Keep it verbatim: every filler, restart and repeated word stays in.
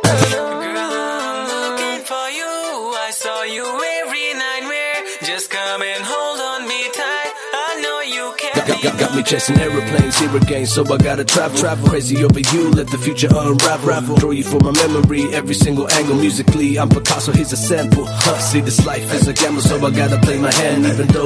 Girl, I'm looking for you. I saw you every night. Where just come and hold on me tight. I know you can. Got, got, got me chasing aeroplanes here again, so I gotta travel, travel crazy over you. Let the future unravel. Draw you from my memory, every single angle. Musically, I'm Picasso. Here's a sample. Huh, see, this life is a gamble, so I gotta play my hand. Even though